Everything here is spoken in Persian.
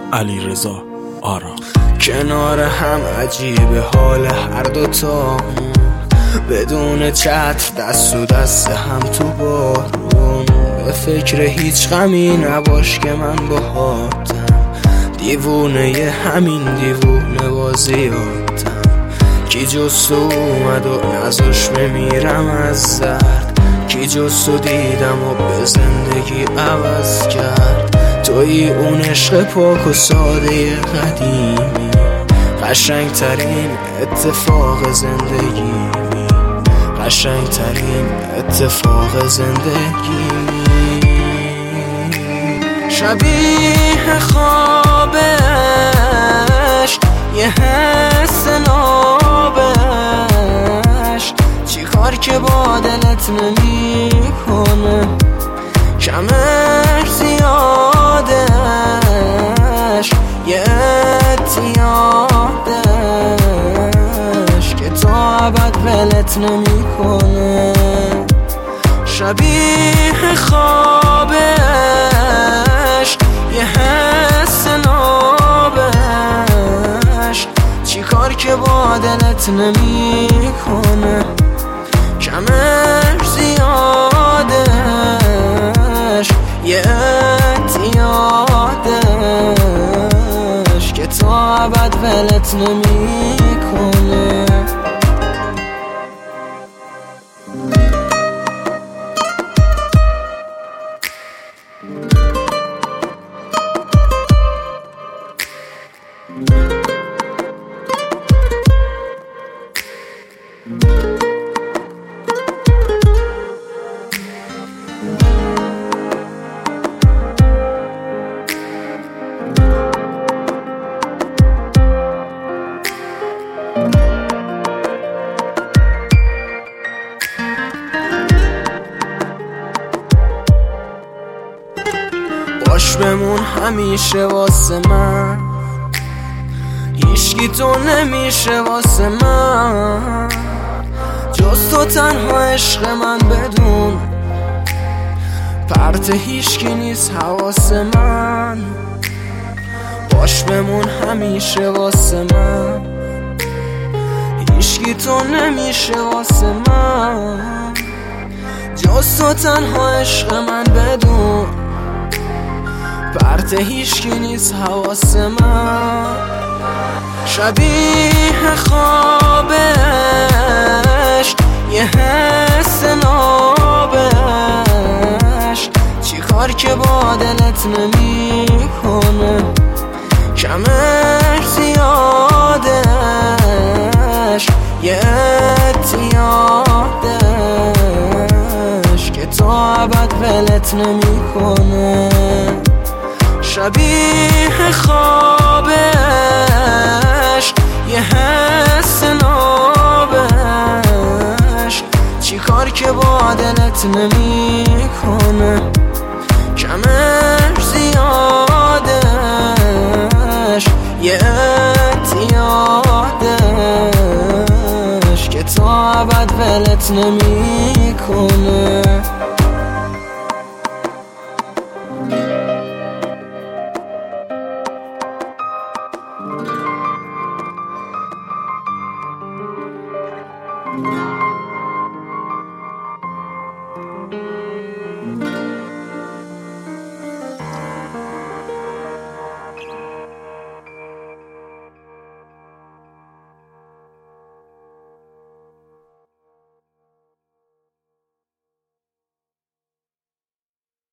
علیرضا آرام. کنار هم عجیبه حال هر دوتا، بدون چتر دست و دست هم تو بارون. به فکر هیچ غمی نباش که من باهاتم، دیوونه همین دیوونه بازیاتم. کی جز تو اومد و نذاش بمیرم از درد، کی جز تو دیدم و به زندگی عوض کرد. توی اون عشق پاک و ساده قدیمی، قشنگ ترین اتفاق زندگی، قشنگ ترین اتفاق زندگی. شبیه خوابش یه حس نابش، چی کار که با دلت نمی کنه، کمش زیادش یه اتیادش که تا ابد ولت نمی کنه. شبیه خوابش یه حس نابش، چی کار که با دلت نمی کنه، کمش زیادش یه اتیادش که تا ابد ولت نمی کنه. باش بمون همیشه واسه من، هیچکی تو نمیشه واسه من، جز تو تنها عشق من. بدون پرت هیچکی نیست حواس من. باش بمون همیشه واسه من، هیچکی تو نمیشه واسه من، جز تو تنها عشق من. بدون پرت هیچکی نیست حواس من. شبیه خوابش یه حس نابش، چی کار که با دلت نمی کنه، کمش زیادش یه اتیادش که تا ابد ولت نمی کنه. شبیه خوابش یه حس نابش، چی کار که با دلت نمی کنه، کمش زیادش یه اتیادش که تا ابد ولت نمی کنه.